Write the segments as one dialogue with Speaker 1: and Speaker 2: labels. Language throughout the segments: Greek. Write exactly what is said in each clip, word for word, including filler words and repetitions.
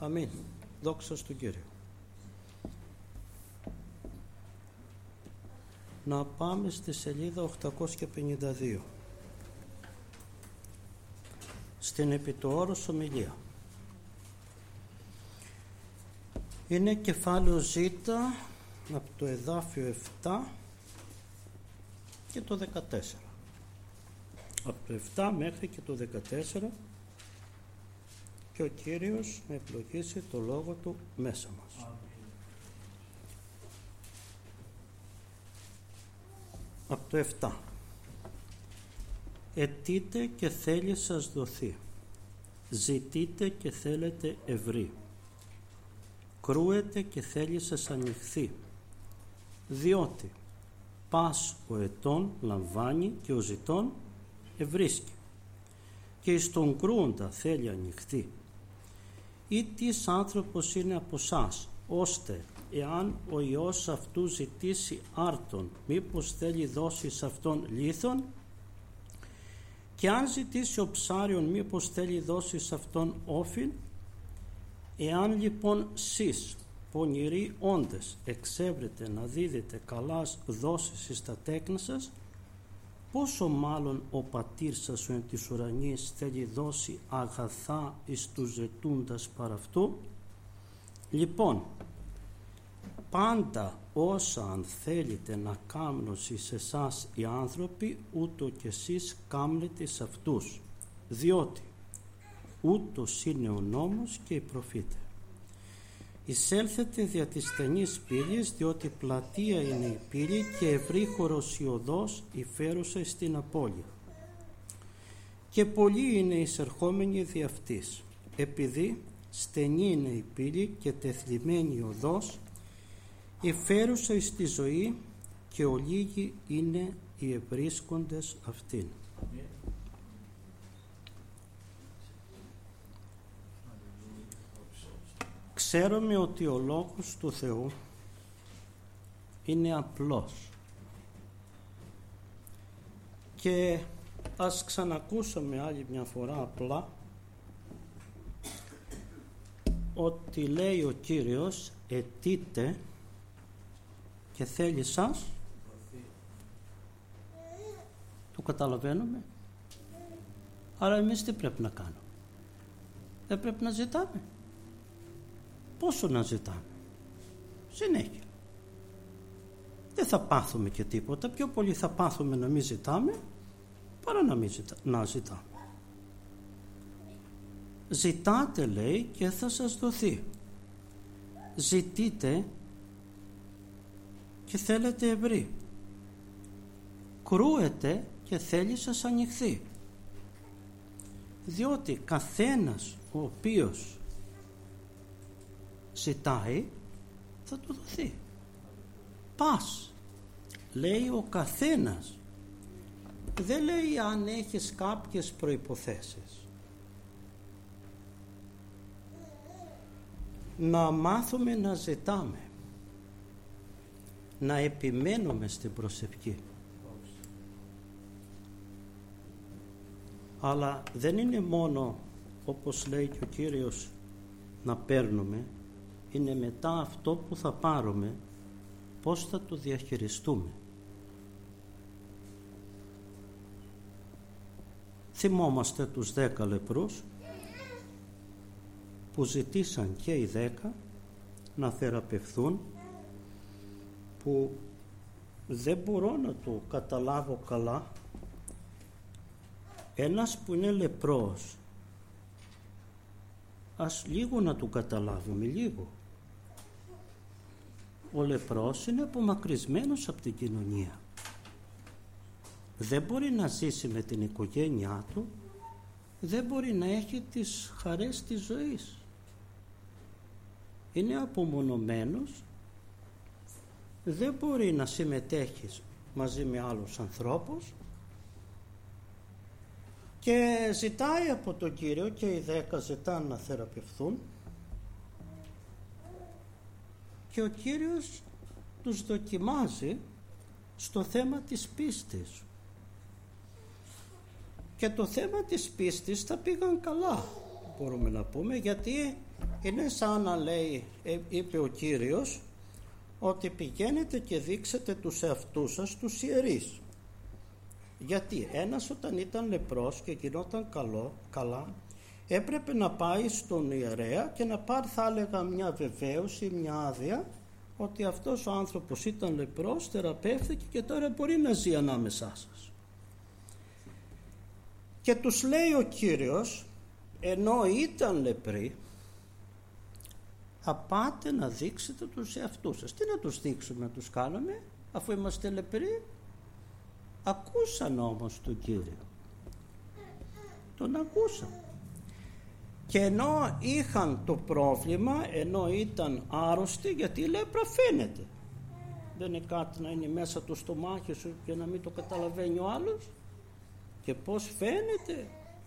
Speaker 1: Αμήν. Δόξα στον Κύριο. Να πάμε στη σελίδα οκτακόσια πενήντα δύο. Στην επί το όρος ομιλία. Είναι κεφάλαιο Ζ από το εδάφιο επτά και το δεκατέσσερα. Από το επτά μέχρι και το δεκατέσσερα, και ο Κύριος να ευλογήσει το λόγο Του μέσα μας. Από το επτά. Αιτείτε και θέλει σας δοθεί, ζητείτε και θέλετε ευρύ, κρούετε και θέλει σας ανοιχθεί, διότι πας ο ετών λαμβάνει και ο ζητών ευρίσκει, και εις τον κρούοντα θέλει ανοιχθεί. Ή τις άνθρωπος είναι από σας, ώστε εάν ο Υιός αυτού ζητήσει άρτον, μήπως θέλει δώσει σε αυτόν λίθον, και αν ζητήσει ο ψάριον, μήπως θέλει δώσει σε αυτόν όφιν. Εάν λοιπόν σεις πονηροί όντες εξεύρετε να δίδετε καλάς δόσεις εις τα τέκνα σας, πόσο μάλλον ο πατήρ σας ο εν της ουρανής θέλει δώσει αγαθά εις τους ζητούντας παρ' αυτού. Λοιπόν, πάντα όσα αν θέλετε να κάμνουν εις εσάς οι άνθρωποι, ούτω και εσείς κάμνετε σε αυτούς, διότι ούτως είναι ο νόμος και οι προφήτε. Εισέλθετε δια της στενής πύλης, διότι πλατεία είναι η πύλη και ευρύχωρος η οδός η φέρουσα στην απώλεια, και πολλοί είναι εισερχόμενοι δι' αυτής, επειδή στενή είναι η πύλη και τεθλιμμένη η οδός η φέρουσα εις τη ζωή, και ολίγοι είναι οι ευρίσκοντες αυτήν. Ξέρουμε ότι ο λόγος του Θεού είναι απλός, και ας ξανακούσουμε άλλη μια φορά απλά ότι λέει ο Κύριος αιτείτε και θέλει σας. Το καταλαβαίνουμε? Άρα εμείς τι πρέπει να κάνουμε? Δεν πρέπει να ζητάμε? Πόσο να ζητάμε? Συνέχεια. Δεν θα πάθουμε και τίποτα. Πιο πολύ θα πάθουμε να μην ζητάμε παρά να μην ζητά, να ζητάμε. Ζητάτε, λέει, και θα σας δοθεί. Ζητείτε και θέλετε ευρύ. Κρούετε και θέλει σας ανοιχθεί. Διότι καθένας ο οποίος ζητάει θα του δοθεί. Πας, λέει ο καθένας. Δεν λέει αν έχεις κάποιες προϋποθέσεις. Να μάθουμε να ζητάμε, να επιμένουμε στην προσευχή. Αλλά δεν είναι μόνο, όπως λέει και ο Κύριος, να παίρνουμε, είναι μετά αυτό που θα πάρουμε, πώς θα το διαχειριστούμε. Θυμόμαστε τους δέκα λεπρούς που ζητήσαν και οι δέκα να θεραπευθούν, που δεν μπορώ να το καταλάβω καλά. Ένας που είναι λεπρός, ας λίγο να του καταλάβουμε, λίγο. Ο λεπρός είναι απομακρυσμένος από την κοινωνία. Δεν μπορεί να ζήσει με την οικογένειά του, δεν μπορεί να έχει τις χαρές της ζωής. Είναι απομονωμένος, δεν μπορεί να συμμετέχει μαζί με άλλους ανθρώπους, και ζητάει από τον Κύριο, και οι δέκα ζητάνε να θεραπευθούν, και ο Κύριος τους δοκιμάζει στο θέμα της πίστης. Και το θέμα της πίστης θα πήγαν καλά, μπορούμε να πούμε, γιατί Είναι σαν να λέει, είπε ο Κύριος, ότι πηγαίνετε και δείξετε τους εαυτούς σας τους ιερείς. Γιατί ένας όταν ήταν λεπρός και γινόταν καλό, καλά, έπρεπε να πάει στον ιερέα και να πάρει, θα έλεγα, μια βεβαίωση, μια άδεια, ότι αυτός ο άνθρωπος ήταν λεπρός, θεραπεύθηκε και τώρα μπορεί να ζει ανάμεσά σας. Και τους λέει ο Κύριος, ενώ ήταν λεπροί, θα πάτε να δείξετε τους εαυτούς σας. Τι να τους δείξουμε, να τους κάνουμε, αφού είμαστε λεπροί? Ακούσαν όμως τον Κύριο. Τον ακούσαν. Και ενώ είχαν το πρόβλημα, ενώ ήταν άρρωστοι, γιατί η λέπρα φαίνεται. Δεν είναι κάτι να είναι μέσα το στομάχι σου και να μην το καταλαβαίνει ο άλλος. Και πώς φαίνεται.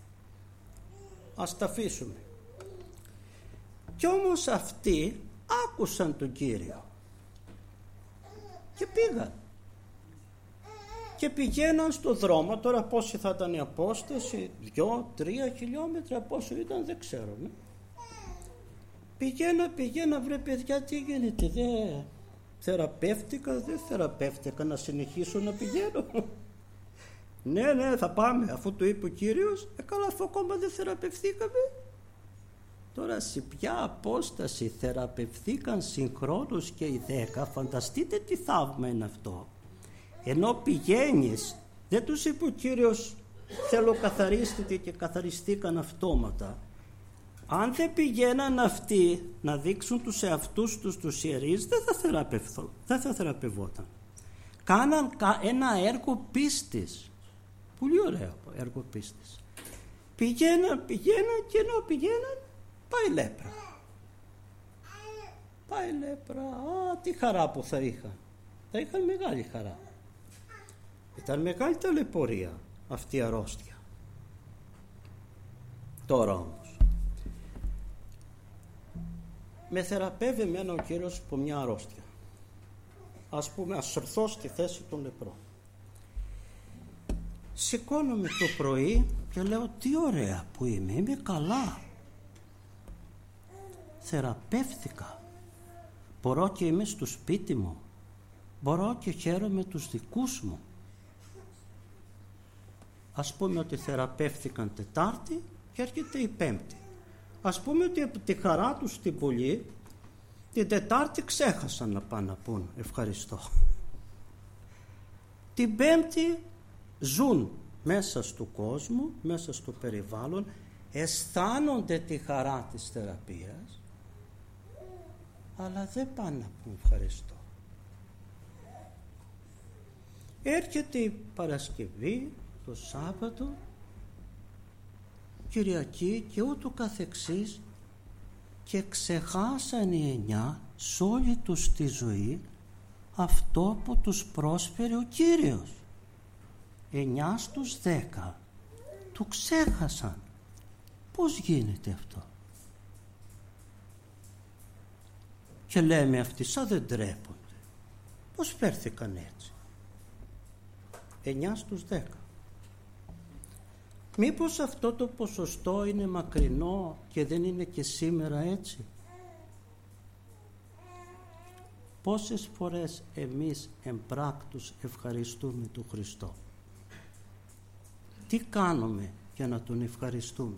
Speaker 1: Ας τα αφήσουμε. Κι όμως αυτοί άκουσαν τον Κύριο και πήγαν και πηγαίναν στο δρόμο. Τώρα πόση θα ήταν η απόσταση, δυο, τρία χιλιόμετρα, πόσο ήταν δεν ξέρω, ναι. Πηγαίνα, πηγαίνα, βρε παιδιά, τι γίνεται, δεν θεραπεύτηκα, δεν θεραπεύτηκα, να συνεχίσω να πηγαίνω? Ναι, ναι, θα πάμε, αφού το είπε ο Κύριος. Ε, καλά, αφού ακόμα δεν θεραπευθήκαμε. Τώρα σε ποια απόσταση θεραπευθήκαν συγχρόνως και οι δέκα? Φανταστείτε τι θαύμα είναι αυτό. Ενώ πηγαίνεις, δεν τους είπε ο Κύριος θέλω καθαρίστητε και καθαριστήκαν αυτόματα. Αν δεν πηγαίναν αυτοί να δείξουν τους εαυτούς τους τους ιερείς, δεν θα θεραπευθώ, δεν θα θεραπευόταν. Κάναν ένα έργο πίστης, πολύ ωραίο έργο πίστης. Πηγαίναν, πηγαίναν και ενώ πηγαίναν, πάει λέπρα. Πάει λέπρα. Α, τι χαρά που θα είχαν. Θα είχαν μεγάλη χαρά. Ήταν μεγάλη ταλαιπωρία αυτή η αρρώστια. Τώρα όμως με θεραπεύει εμένα ο Κύριος από μια αρρώστια. Ας πούμε, ας έρθω στη θέση των λεπρών. Σηκώνομαι το πρωί και λέω τι ωραία που είμαι, είμαι καλά. Θεραπεύτηκα. Μπορώ και είμαι στο σπίτι μου. Μπορώ και χαίρομαι τους δικούς μου. Ας πούμε ότι θεραπεύτηκαν Τετάρτη και έρχεται η Πέμπτη. Ας πούμε ότι από τη χαρά τους στην πολύ την Τετάρτη ξέχασαν να πάνε να πούν ευχαριστώ. Την Πέμπτη ζουν μέσα στο κόσμο, μέσα στο περιβάλλον, αισθάνονται τη χαρά της θεραπείας, αλλά δεν πάνε να πούν ευχαριστώ. Έρχεται η Παρασκευή, το Σάββατο, Κυριακή και ούτω καθεξής και ξεχάσαν οι εννιά σ' όλη τους τη ζωή αυτό που τους πρόσφερε ο Κύριος. Εννιά στους δέκα το ξέχασαν. Πώς γίνεται αυτό? Και λέμε αυτοί σαν δεν τρέπονται. Πώς φέρθηκαν έτσι? Εννιά στους δέκα. Μήπως αυτό το ποσοστό είναι μακρινό και δεν είναι και σήμερα έτσι? Πόσες φορές εμείς εμπράκτους ευχαριστούμε τον Χριστό? Τι κάνουμε για να τον ευχαριστούμε?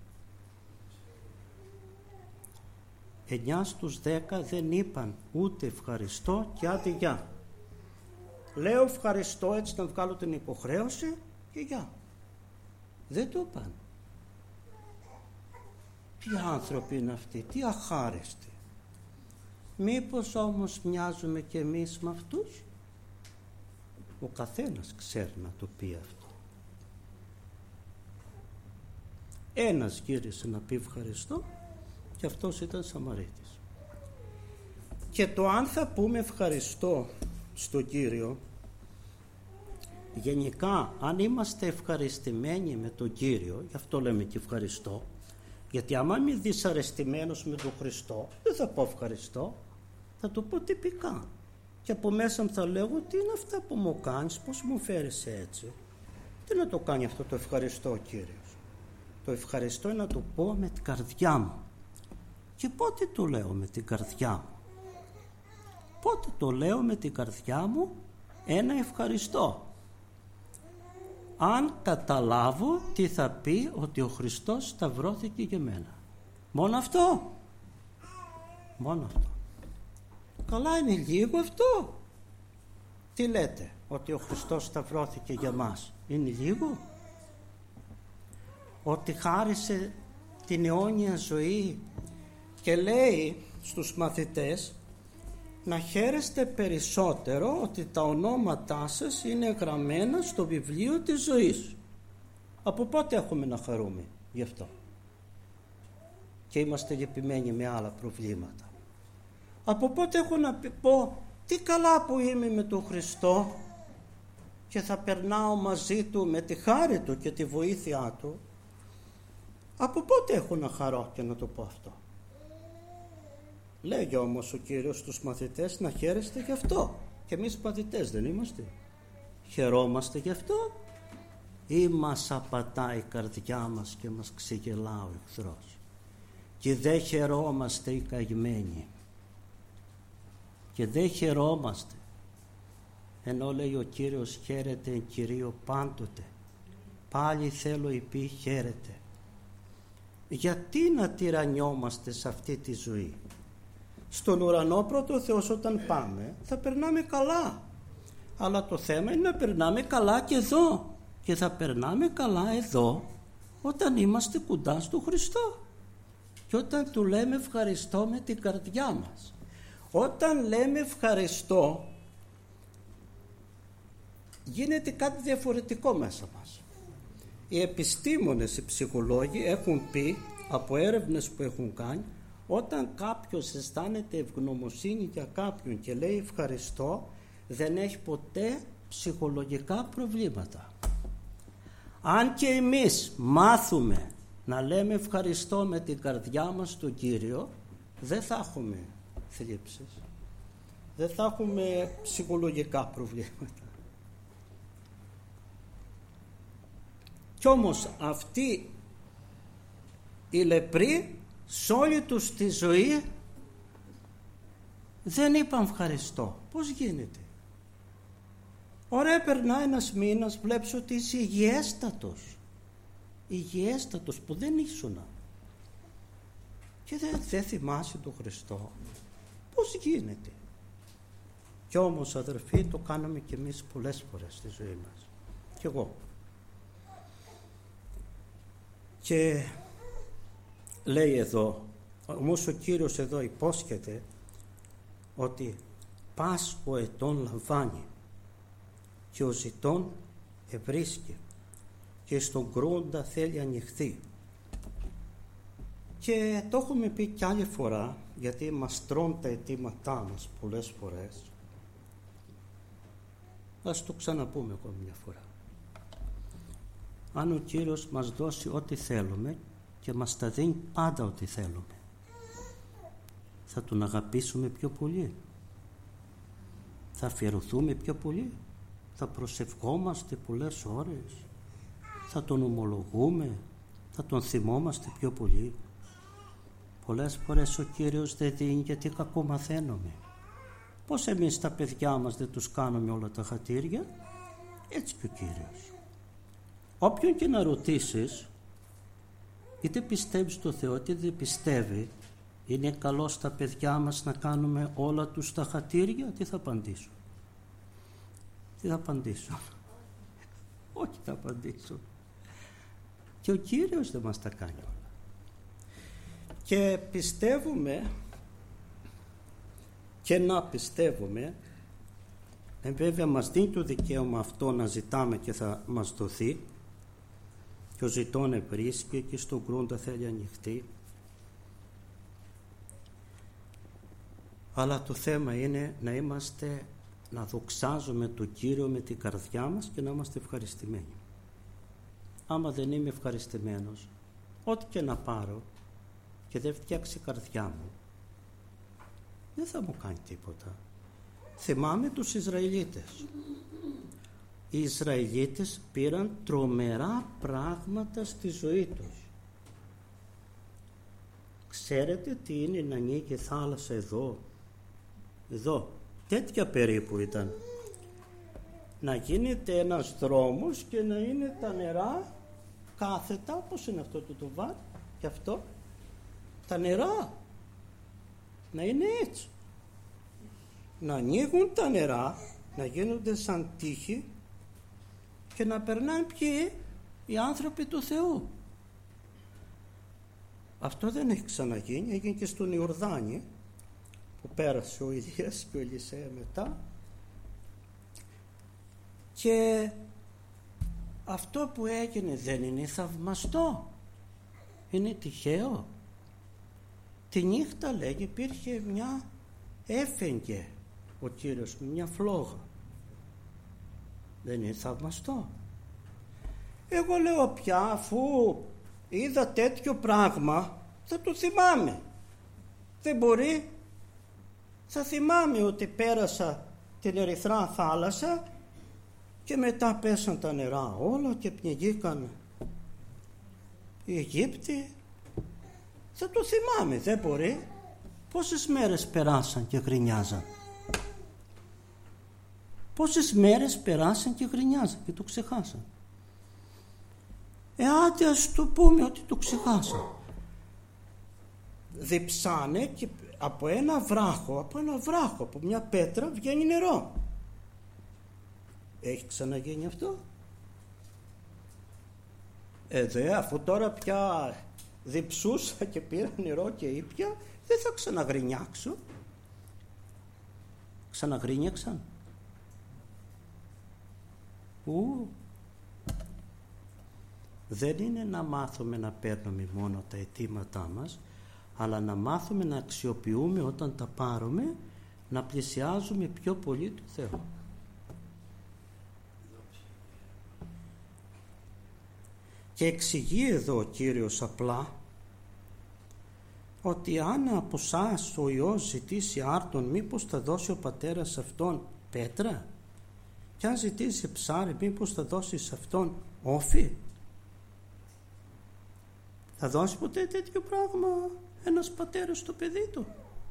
Speaker 1: Εννιά στους δέκα δεν είπαν ούτε ευχαριστώ και άντε γεια. Λέω ευχαριστώ έτσι να βγάλω την υποχρέωση και γεια. Δεν το είπαν. Τι άνθρωποι είναι αυτοί, τι αχάριστοι. Μήπως όμως μοιάζουμε και εμείς με αυτούς? Ο καθένας ξέρει να το πει αυτό. Ένας γύρισε να πει ευχαριστώ και αυτός ήταν Σαμαρίτης. Και το αν θα πούμε ευχαριστώ στον Κύριο, γενικά αν είμαστε ευχαριστημένοι με τον Κύριο, γι' αυτό λέμε και ευχαριστώ, γιατί άμα είμαι δυσαρεστημένος με τον Χριστό δεν θα πω ευχαριστώ, θα το πω τυπικά και από μέσα μου θα λέγω τι είναι αυτά που μου κάνεις, πώς μου φέρεις έτσι. Τι να το κάνει αυτό το ευχαριστώ ο Κύριος? Το ευχαριστώ είναι να το πω με την καρδιά μου Και πότε το λέω με την καρδιά μου? Πότε το λέω με την καρδιά μου ένα ευχαριστώ? Αν καταλάβω τι θα πει ότι ο Χριστός σταυρώθηκε για μένα. Μόνο αυτό. Μόνο αυτό. Καλά, είναι λίγο αυτό? Τι λέτε, ότι ο Χριστός σταυρώθηκε για μας? Είναι λίγο? Ότι χάρισε την αιώνια ζωή και λέει στους μαθητές να χαίρεστε περισσότερο ότι τα ονόματά σας είναι γραμμένα στο βιβλίο της ζωής. Από πότε έχουμε να χαρούμε γι' αυτό? Και είμαστε λυπημένοι με άλλα προβλήματα. Από πότε έχω να πω τι καλά που είμαι με τον Χριστό και θα περνάω μαζί Του με τη χάρη Του και τη βοήθειά Του? Από πότε έχω να χαρώ και να το πω αυτό? Λέγει όμως ο Κύριος στους μαθητές να χαίρεστε γι' αυτό. Και εμείς μαθητές δεν είμαστε? Χαιρόμαστε γι' αυτό ή μας απατάει η καρδιά μας και μας ξεγελά ο εχθρός? Και δεν χαιρόμαστε οι καημένοι. Και δεν χαιρόμαστε. Ενώ λέει ο Κύριος χαίρεται εν Κυρίω πάντοτε. Πάλι θέλω υπή χαίρεται. Γιατί να τυραννιόμαστε σε αυτή τη ζωή? Στον ουρανό πρώτο Θεός όταν πάμε θα περνάμε καλά. Αλλά το θέμα είναι να περνάμε καλά και εδώ. Και θα περνάμε καλά εδώ όταν είμαστε κοντά στο Χριστό. Και όταν Του λέμε ευχαριστώ με την καρδιά μας. Όταν λέμε ευχαριστώ γίνεται κάτι διαφορετικό μέσα μας. Οι επιστήμονες, οι ψυχολόγοι έχουν πει από έρευνες που έχουν κάνει, όταν κάποιος αισθάνεται ευγνωμοσύνη για κάποιον και λέει ευχαριστώ, δεν έχει ποτέ ψυχολογικά προβλήματα. Αν και εμείς μάθουμε να λέμε ευχαριστώ με την καρδιά μας στον Κύριο, δεν θα έχουμε θλίψεις, δεν θα έχουμε ψυχολογικά προβλήματα. Κι όμως αυτοί οι λεπροί σε όλη τους τη ζωή δεν είπαν ευχαριστώ. Πώς γίνεται? Ωραία, περνάει ένας μήνας, βλέπεις ότι είσαι υγιέστατος. Υγιέστατος που δεν ήσουνα. Και δεν, δεν θυμάσαι τον Χριστό. Πώς γίνεται? Κι όμως αδερφοί, το κάναμε κι εμείς πολλές φορές στη ζωή μας. Κι εγώ. Και λέει εδώ, όμως ο Κύριος εδώ υπόσχεται ότι πας ο ετών λαμβάνει και ο ζητών ευρίσκει και στον κρούντα θέλει ανοιχθεί. Και το έχουμε πει κι άλλη φορά, γιατί μας τρώνε τα αιτήματά μας πολλές φορές. Ας το ξαναπούμε ακόμη μια φορά. Αν ο Κύριος μας δώσει ό,τι θέλουμε και μας τα δίνει πάντα ό,τι θέλουμε, θα Τον αγαπήσουμε πιο πολύ, θα αφιερωθούμε πιο πολύ, θα προσευχόμαστε πολλές ώρες, θα Τον ομολογούμε, θα Τον θυμόμαστε πιο πολύ. Πολλές φορές ο Κύριος δεν δίνει γιατί κακομαθαίνουμε. Πώς εμείς τα παιδιά μας δεν τους κάνουμε όλα τα χατήρια, έτσι και ο Κύριος. Όποιον και να ρωτήσεις, είτε πιστεύει στο Θεό είτε δεν πιστεύει, είναι καλό στα παιδιά μας να κάνουμε όλα τους τα χατήρια? Τι θα απαντήσουν? Τι θα απαντήσουν? Όχι, θα απαντήσουν. Και ο Κύριος δεν μας τα κάνει όλα. Και πιστεύουμε, και να πιστεύουμε, ε, βέβαια μας δίνει το δικαίωμα αυτό να ζητάμε και θα μας δοθεί, και ο ζητών ευρίσκει και στον κρούντα θέλει ανοιχτή. Αλλά το θέμα είναι να είμαστε, να δοξάζουμε τον Κύριο με την καρδιά μας και να είμαστε ευχαριστημένοι. Άμα δεν είμαι ευχαριστημένος, ό,τι και να πάρω και δεν φτιάξει η καρδιά μου, δεν θα μου κάνει τίποτα. Θυμάμαι τους Ισραηλίτες. Οι Ισραηλίτες πήραν τρομερά πράγματα στη ζωή τους. Ξέρετε τι είναι να ανήκει θάλασσα εδώ? Εδώ, τέτοια περίπου ήταν. Να γίνεται ένας δρόμος και να είναι τα νερά κάθετα, όπως είναι αυτό το τουβάρ και αυτό, τα νερά να είναι έτσι, να ανοίγουν τα νερά, να γίνονται σαν τείχη και να περνάνε ποιοι? Οι άνθρωποι του Θεού. Αυτό δεν έχει ξαναγίνει, έγινε και στον Ιορδάνη που πέρασε ο Ηλίας και ο Ελισέα μετά, και αυτό που έγινε δεν είναι θαυμαστό? Είναι τυχαίο? Τη νύχτα, λέγει, υπήρχε μια, έφεγγε ο Κύριος με μια φλόγα. Δεν είναι θαυμαστό? Εγώ λέω πια, αφού είδα τέτοιο πράγμα, θα το θυμάμαι. Δεν μπορεί? Θα θυμάμαι ότι πέρασα την ερυθρά θάλασσα και μετά πέσαν τα νερά όλα και πνιγήκαν οι Αιγύπτιοι. Θα το θυμάμαι, δεν μπορεί? Πόσες μέρες περάσαν και γρινιάζαν? Πόσες μέρες περάσαν και γρινιάζαν και το ξεχάσαν? Ε, άντε ας το πούμε ότι το ξεχάσαν. Διψάνε και από ένα βράχο, από ένα βράχο, από μια πέτρα βγαίνει νερό. Έχει ξαναγίνει αυτό? Ε, δε, αφού τώρα πια διψούσα και πήρα νερό και ήπια, δεν θα ξαναγρινιάξω. Ξαναγρίνιαξαν? Ου, δεν είναι να μάθουμε να παίρνουμε μόνο τα αιτήματά μας, αλλά να μάθουμε να αξιοποιούμε όταν τα πάρουμε, να πλησιάζουμε πιο πολύ του Θεού. Και εξηγεί εδώ ο Κύριος απλά ότι αν από εσάς ο Υιός ζητήσει άρτον, μήπως θα δώσει ο πατέρας σε αυτόν πέτρα? Και αν ζητήσει ψάρι, μήπως θα δώσει σε αυτόν όφι? Θα δώσει ποτέ τέτοιο πράγμα ένας πατέρας στο παιδί του?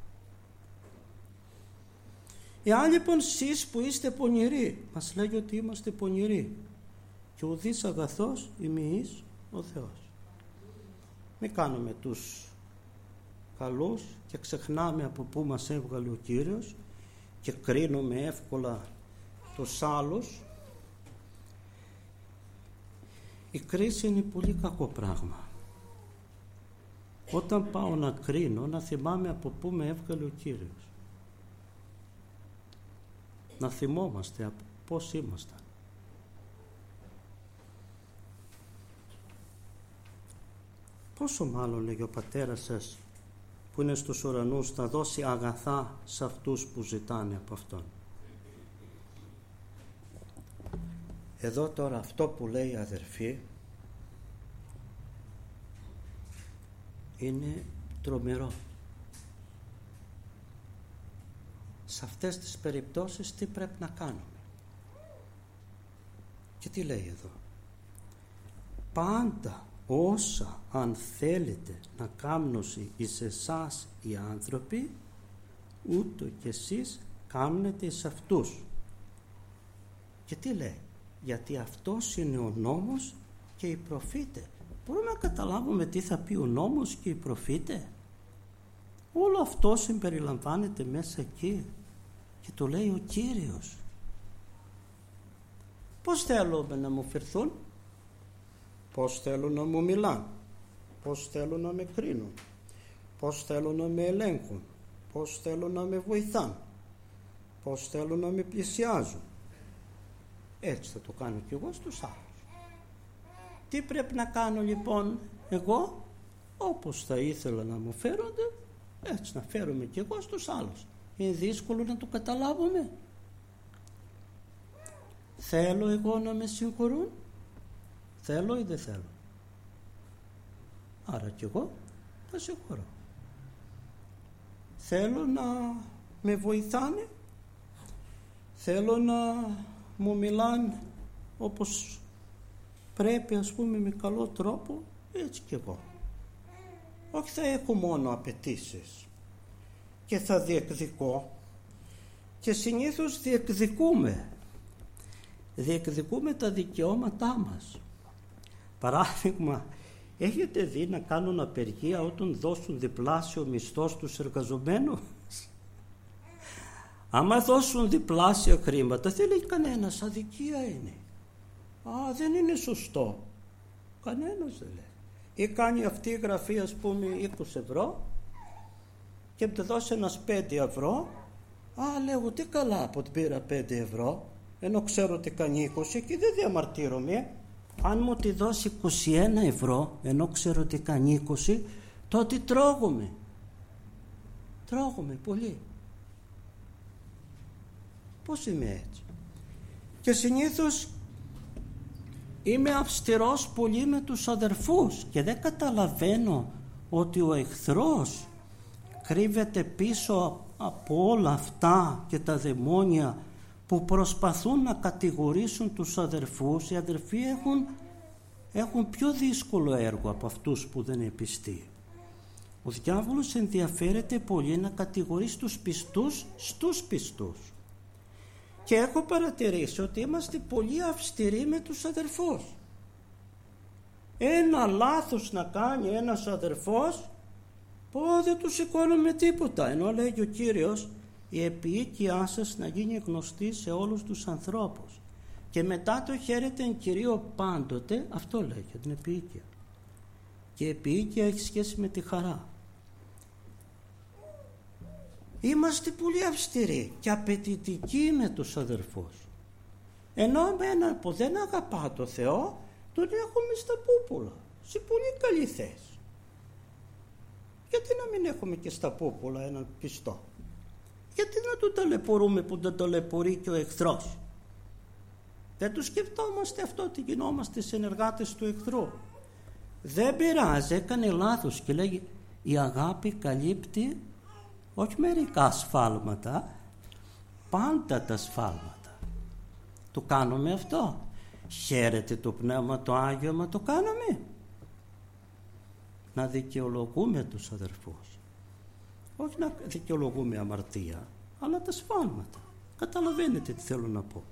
Speaker 1: Εάν λοιπόν εσείς που είστε πονηροί, μας λέγει ότι είμαστε πονηροί, και ουδής αγαθός ημιείς ο Θεός. Μην κάνουμε τους καλούς και ξεχνάμε από πού μας έβγαλε ο Κύριος και κρίνουμε εύκολα τους άλλους. Η κρίση είναι πολύ κακό πράγμα. Όταν πάω να κρίνω, να θυμάμαι από πού με έβγαλε ο Κύριος. Να θυμόμαστε από πώς ήμασταν. Πόσο μάλλον, λέγει ο πατέρας σας που είναι στους ουρανούς, θα δώσει αγαθά σε αυτούς που ζητάνε από Αυτόν. Εδώ τώρα αυτό που λέει, αδερφοί, είναι τρομερό. Σε αυτές τις περιπτώσεις τι πρέπει να κάνουμε? Και τι λέει εδώ? Πάντα όσα αν θέλετε να κάμνωση εις εσάς οι άνθρωποι, ούτω και εσείς κάμνετε εις αυτούς. Και τι λέει? Γιατί αυτός είναι ο νόμος και οι προφήτες. Μπορούμε να καταλάβουμε τι θα πει ο νόμος και οι προφήτες? Όλο αυτό συμπεριλαμβάνεται μέσα εκεί και το λέει ο Κύριος. Πώς θέλουμε να μου φερθούν? Πώς θέλουν να μου μιλάνε? Πώς θέλουν να με κρίνουν? Πώς θέλουν να με ελέγχουν? Πώς θέλουν να με βοηθάνε? Πώς θέλουν να με πλησιάζουν? Έτσι θα το κάνω κι εγώ στους άλλους. Τι πρέπει να κάνω λοιπόν εγώ? Όπως θα ήθελα να μου φέρονται, έτσι να φέρομαι κι εγώ στους άλλους. Είναι δύσκολο να το καταλάβουμε? Θέλω εγώ να με συγχωρούν? Θέλω ή δεν θέλω? Άρα κι εγώ θα συγχωρώ. Θέλω να με βοηθάνε? Θέλω να μου μιλάνε όπως πρέπει, ας πούμε, με καλό τρόπο? Έτσι κι εγώ. όχι θα έχω μόνο απαιτήσεις και θα διεκδικώ, και συνήθως διεκδικούμε. Διεκδικούμε τα δικαιώματά μας. Παράδειγμα, έχετε δει να κάνουν απεργία όταν δώσουν διπλάσιο μισθό στους εργαζομένους? Άμα δώσουν διπλάσια χρήματα, δεν λέει κανένας, αδικία είναι. Α, δεν είναι σωστό. Κανένας δεν λέει. Ή κάνει αυτή η γραφή, ας πούμε, είκοσι ευρώ και μου δώσει ένας πέντε ευρώ. Α, λέγω, τι καλά που την πήρα πέντε ευρώ, ενώ ξέρω ότι κάνει είκοσι και δεν διαμαρτύρομαι. Αν μου τη δώσει είκοσι ένα ευρώ, ενώ ξέρω ότι κάνει είκοσι, τότε τρώγομαι. Τρώγομαι πολύ. Πώς είμαι έτσι? Και συνήθως είμαι αυστηρός πολύ με τους αδερφούς και δεν καταλαβαίνω ότι ο εχθρός κρύβεται πίσω από όλα αυτά και τα δαιμόνια που προσπαθούν να κατηγορήσουν τους αδερφούς. Οι αδερφοί έχουν, έχουν πιο δύσκολο έργο από αυτούς που δεν είναι πιστοί. Ο διάβολος ενδιαφέρεται πολύ να κατηγορήσει τους πιστούς στους πιστούς. Και έχω παρατηρήσει ότι είμαστε πολύ αυστηροί με τους αδερφούς. Ένα λάθος να κάνει ένας αδερφός, πω δεν του σηκώνουμε τίποτα. Ενώ λέγει ο Κύριος, η επιοίκειά σας να γίνει γνωστή σε όλους τους ανθρώπους. Και μετά το χαίρεται εν Κυρίω πάντοτε, αυτό λέει για την επιοίκεια. Και η επιοίκεια έχει σχέση με τη χαρά. Είμαστε πολύ αυστηροί και απαιτητικοί με τους αδερφούς. Ενώ με έναν που δεν αγαπά το Θεό, τον έχουμε στα πούπουλα, σε πολύ καλή θέση. Γιατί να μην έχουμε και στα πούπουλα έναν πιστό? Γιατί να τον ταλαιπωρούμε που τον ταλαιπωρεί και ο εχθρός? Δεν το σκεφτόμαστε αυτό ότι γινόμαστε συνεργάτες του εχθρού. Δεν πειράζει, έκανε λάθος και λέγει η αγάπη καλύπτει όχι μερικά σφάλματα, πάντα τα σφάλματα. Το κάνουμε αυτό? Χαίρεται το Πνεύμα το Άγιο μα το κάνουμε? Να δικαιολογούμε τους αδερφούς. Όχι να δικαιολογούμε αμαρτία, αλλά τα σφάλματα. Καταλαβαίνετε τι θέλω να πω.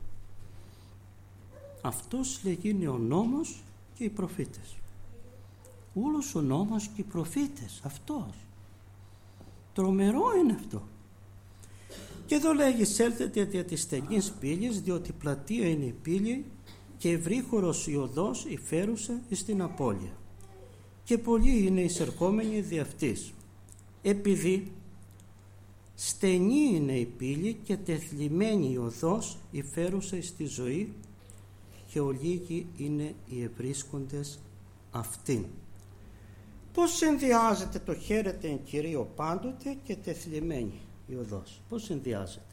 Speaker 1: Αυτός λέγει είναι ο νόμος και οι προφήτες. Όλος ο νόμος και οι προφήτες, αυτός. Τρομερό είναι αυτό. Και εδώ λέγει σέλθετε δια της στενής πύλης, διότι πλατεία είναι η πύλη και ευρύχωρος η οδός η φέρουσα εις την απώλεια. Και πολλοί είναι εισερχόμενοι δι' αυτής. Επειδή στενή είναι η πύλη και τεθλιμμένη η οδός η φέρουσα εις τη ζωή και ολίγοι είναι οι ευρίσκοντες αυτήν. Πώς συνδυάζεται το χαίρεται εν Κυρίω πάντοτε και τεθλιμμένη η οδός? Πώς συνδυάζεται?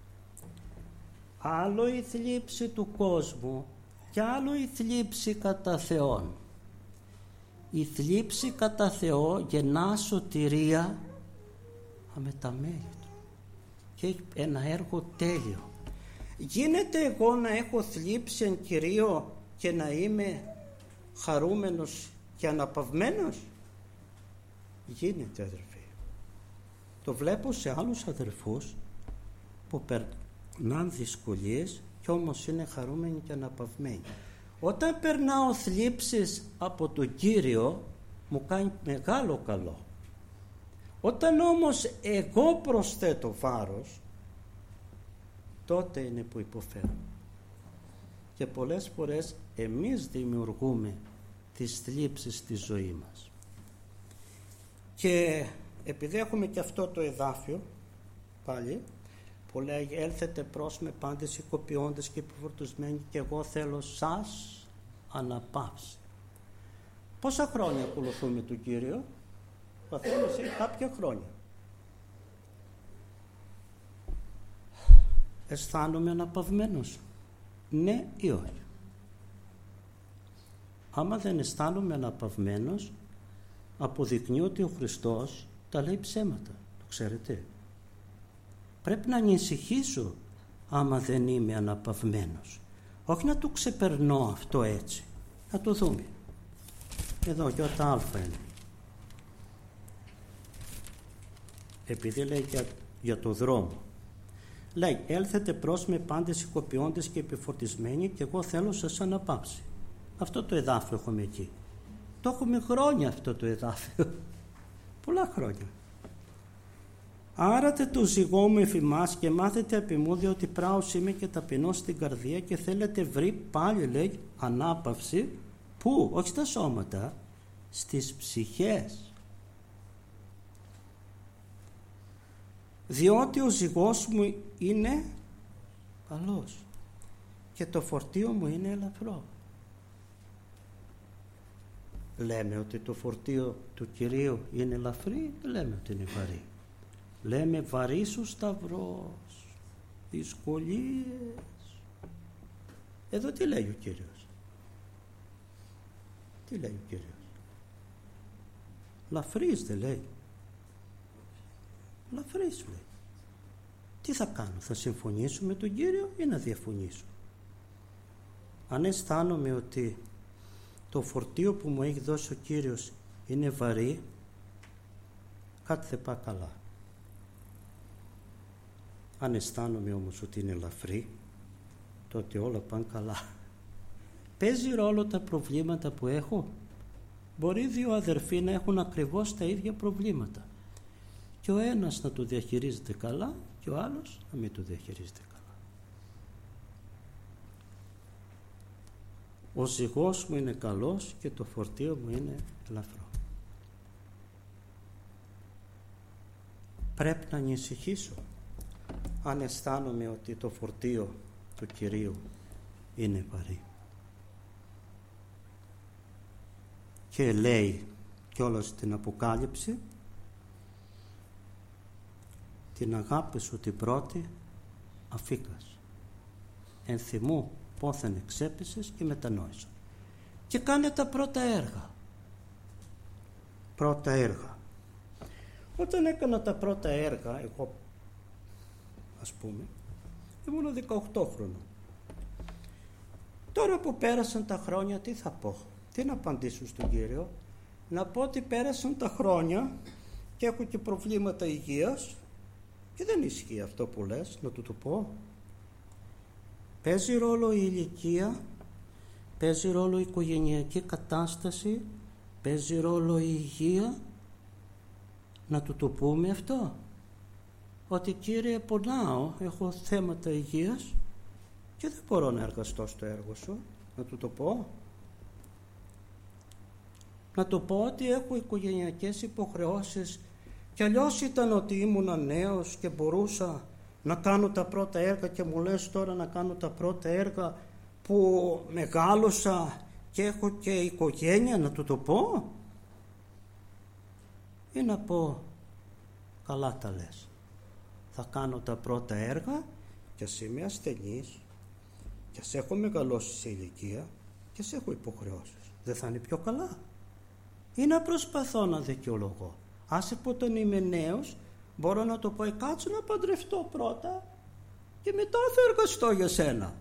Speaker 1: Άλλο η θλίψη του κόσμου και άλλο η θλίψη κατά Θεόν. Η θλίψη κατά Θεό γεννά σωτηρία αμεταμέλητο και έχει ένα έργο τέλειο. Γίνεται εγώ να έχω θλίψη εν Κυρίω και να είμαι χαρούμενος και αναπαυμένος? Γίνεται, αδερφοί. Το βλέπω σε άλλους αδερφούς που περνάνε δυσκολίες και όμως είναι χαρούμενοι και αναπαυμένοι. Όταν περνάω θλίψεις από τον Κύριο μου κάνει μεγάλο καλό. Όταν όμως εγώ προσθέτω βάρος, τότε είναι που υποφέρω. Και πολλές φορές εμείς δημιουργούμε τις θλίψεις στη ζωή μας. Και επειδή έχουμε και αυτό το εδάφιο πάλι που λέγει έλθετε προς με πάντες οικοποιώντες και επιφορτισμένοι και εγώ θέλω σας αναπαύσει. Πόσα χρόνια ακολουθούμε τον Κύριο? Καθένας έχει κάποια χρόνια. Αισθάνομαι αναπαυμένος? Ναι ή όχι? Άμα δεν αισθάνομαι αναπαυμένος, αποδεικνύει ότι ο Χριστός τα λέει ψέματα. Το ξέρετε. Πρέπει να ανησυχήσω άμα δεν είμαι αναπαυμένος. Όχι να το ξεπερνώ αυτό έτσι. Να το δούμε. Εδώ γιώτα αλφα είναι. επειδή λέει για, για το δρόμο, λέει έλθετε προς με πάντες οικοποιώντες και επιφορτισμένοι και εγώ θέλω σας αναπαύσει. Αυτό το εδάφιο έχουμε εκεί. Το έχουμε χρόνια αυτό το εδάφιο. Πολλά χρόνια. Άρατε το ζυγό μου εφημάς και μάθετε επί μου, διότι πράος είμαι και ταπεινός στην καρδία και θέλετε βρει πάλι, λέει, ανάπαυση. Πού? Όχι στα σώματα, στις ψυχές. Διότι ο ζυγός μου είναι καλός και το φορτίο μου είναι ελαφρό. Λέμε ότι το φορτίο του Κυρίου είναι ελαφρύ, λέμε ότι είναι βαρύ. Λέμε βαρύς ο σταυρός, δυσκολίες. Εδώ τι λέει ο Κύριος? Τι λέει ο Κύριος? Λαφρύς δεν λέει? Λαφρύς λέει. Τι θα κάνω, θα συμφωνήσω με τον Κύριο ή να διαφωνήσω? Αν αισθάνομαι ότι το φορτίο που μου έχει δώσει ο Κύριος είναι βαρύ, κάτι δεν πάει καλά. Αν αισθάνομαι όμως ότι είναι ελαφρύ, τότε όλα πάνε καλά. Παίζει ρόλο τα προβλήματα που έχω? Μπορεί δύο αδερφοί να έχουν ακριβώς τα ίδια προβλήματα και ο ένας να το διαχειρίζεται καλά και ο άλλος να μην το διαχειρίζεται καλά. Ο ζυγός μου είναι καλός και το φορτίο μου είναι ελαφρό. Πρέπει να ανησυχήσω αν αισθάνομαι ότι το φορτίο του Κυρίου είναι βαρύ. Και λέει κιόλας στην Αποκάλυψη, την αγάπη σου την πρώτη αφήκας, εν θυμού πόθεν εξέπεσες και μετανόησα. Και κάνε τα πρώτα έργα. Πρώτα έργα. Όταν έκανα τα πρώτα έργα, εγώ ας πούμε, ήμουν δεκαοκτώ χρονών. Τώρα που πέρασαν τα χρόνια, τι θα πω? Τι να απαντήσω στον Κύριο? Να πω ότι πέρασαν τα χρόνια και έχω και προβλήματα υγείας και δεν ισχύει αυτό που λες, να του το πω. Παίζει ρόλο η ηλικία, παίζει ρόλο η οικογενειακή κατάσταση, παίζει ρόλο η υγεία. Να του το πούμε αυτό, ότι Κύριε πονάω, έχω θέματα υγείας και δεν μπορώ να εργαστώ στο έργο σου. Να του το πω. Να του πω ότι έχω οικογενειακές υποχρεώσεις και αλλιώς ήταν ότι ήμουν νέος και μπορούσα να κάνω τα πρώτα έργα και μου λες τώρα να κάνω τα πρώτα έργα που μεγάλωσα και έχω και οικογένεια? Να του το πω ή να πω καλά τα λες, θα κάνω τα πρώτα έργα και ας είμαι ασθενής και ας έχω μεγαλώσει σε ηλικία και ας έχω υποχρεώσεις? Δεν θα είναι πιο καλά? Ή να προσπαθώ να δικαιολογώ? Άσε που όταν είμαι νέος μπορώ να το πω, κάτσω να παντρευτώ πρώτα και μετά θα εργαστώ για σένα.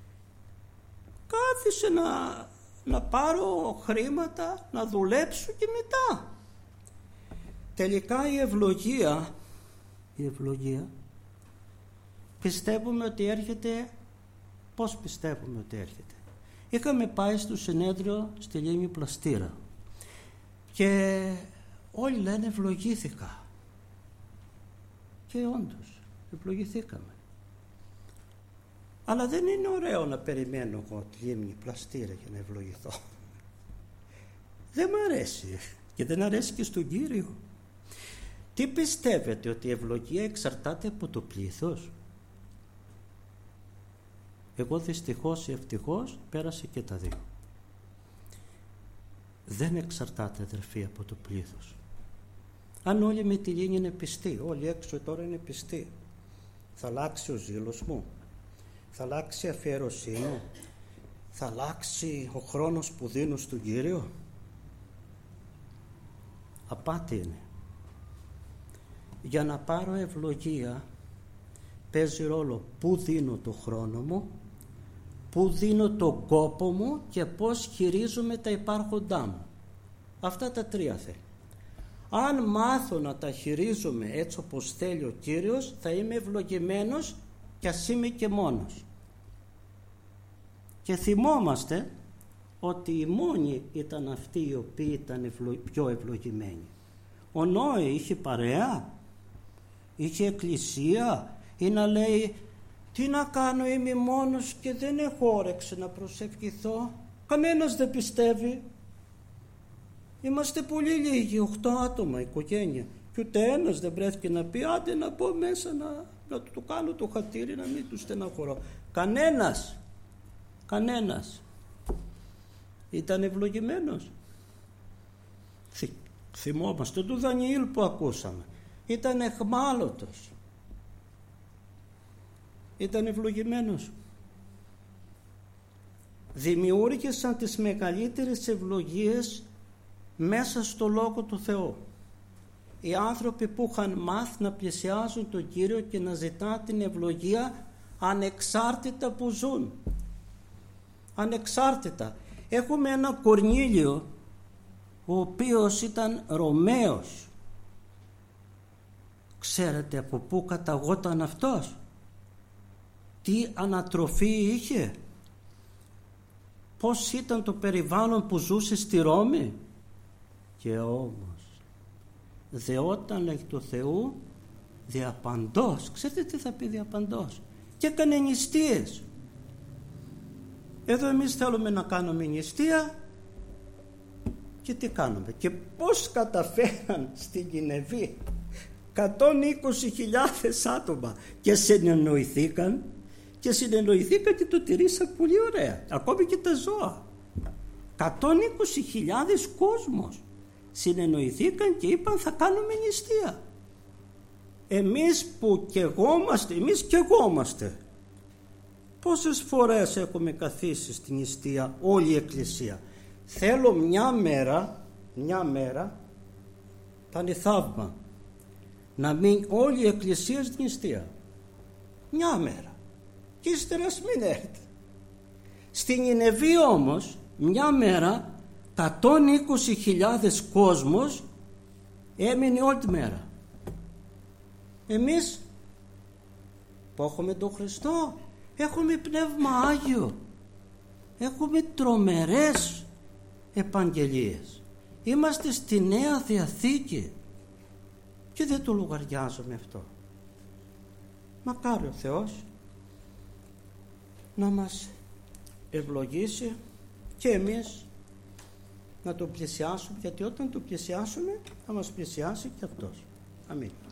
Speaker 1: Κάθισε να, να πάρω χρήματα, να δουλέψω και μετά. Τελικά η ευλογία, η ευλογία πιστεύουμε ότι έρχεται. Πώς πιστεύουμε ότι έρχεται? Είχαμε πάει στο συνέδριο στη Λίμνη Πλαστήρα και όλοι λένε ευλογήθηκα. Και όντως ευλογηθήκαμε. Αλλά δεν είναι ωραίο να περιμένω εγώ τη Λίμνη Πλαστήρα για να ευλογηθώ. Δεν μ' αρέσει και δεν αρέσει και στον Κύριο. Τι πιστεύετε, ότι η ευλογία εξαρτάται από το πλήθος? Εγώ δυστυχώς ή ευτυχώς πέρασε και τα δύο. Δεν εξαρτάται, αδερφοί, από το πλήθος. Αν όλοι με τη Λίμνη είναι πιστοί, όλοι έξω τώρα είναι πιστοί, θα αλλάξει ο ζήλος μου? Θα αλλάξει η αφιέρωσή μου? Θα αλλάξει ο χρόνος που δίνω στον Κύριο? Απάτη είναι. Για να πάρω ευλογία παίζει ρόλο πού δίνω το χρόνο μου, πού δίνω τον κόπο μου και πώς χειρίζομαι τα υπάρχοντά μου. Αυτά τα τρία θέλει. Αν μάθω να τα χειρίζομαι έτσι όπως θέλει ο Κύριος, θα είμαι ευλογημένος κι ας είμαι και μόνος. Και θυμόμαστε ότι οι μόνοι ήταν αυτοί οι οποίοι ήταν ευλο... πιο ευλογημένοι. Ο Νόε είχε παρέα, είχε εκκλησία, ή να λέει τι να κάνω, είμαι μόνος και δεν έχω όρεξη να προσευχηθώ. Κανένας δεν πιστεύει. Είμαστε πολύ λίγοι, οχτώ άτομα οικογένεια, και ούτε ένας δεν βρέθηκε να πει άντε να μπω μέσα να, να του κάνω το χατήρι, να μην του στεναχωρώ. Κανένας, κανένας. Ήταν ευλογημένος. Θυ, θυμόμαστε του Δανιήλ που ακούσαμε. Ήταν εχμάλωτος. Ήταν ευλογημένος. Δημιούργησαν τις μεγαλύτερες ευλογίες μέσα στο Λόγο του Θεού. Οι άνθρωποι που είχαν μάθει να πλησιάζουν τον Κύριο και να ζητά την ευλογία ανεξάρτητα που ζουν. Ανεξάρτητα. Έχουμε ένα Κορνήλιο ο οποίος ήταν Ρωμαίος. Ξέρετε από πού καταγόταν αυτός? Τι ανατροφή είχε? Πώς ήταν το περιβάλλον που ζούσε στη Ρώμη? Και όμως δεόταν εκ του Θεού διαπαντός. Ξέρετε τι θα πει διαπαντός? Και έκανε νηστείες. Εδώ εμείς θέλουμε να κάνουμε νηστεία και τι κάνουμε? Και πώς καταφέραν στην Νινεβή εκατόν είκοσι χιλιάδες άτομα και συνεννοηθήκαν και συνεννοηθήκαν και το τηρήσαν πολύ ωραία, ακόμη και τα ζώα. εκατόν είκοσι χιλιάδες κόσμος συνεννοηθήκαν και είπαν θα κάνουμε νηστεία. Εμείς που καιγόμαστε, εμείς καιγόμαστε. Πόσες φορές έχουμε καθίσει στην νηστεία όλη η Εκκλησία? Θέλω μια μέρα, μια μέρα, θα είναι θαύμα, να μείνει όλη η Εκκλησία στην νηστεία. Μια μέρα. Και ύστερα μην έρθει. Στην Νινεβή όμως μια μέρα εκατόν είκοσι χιλιάδες κόσμος έμεινε όλη τη μέρα. Εμείς που έχουμε τον Χριστό, έχουμε Πνεύμα Άγιο, έχουμε τρομερές επαγγελίες, είμαστε στη Νέα Διαθήκη και δεν το λογαριάζουμε αυτό. Μακάρι ο Θεός να μας ευλογήσει και εμείς να τον πλησιάσουμε, γιατί όταν τον πλησιάσουμε θα μας πλησιάσει και αυτός. Αμήν.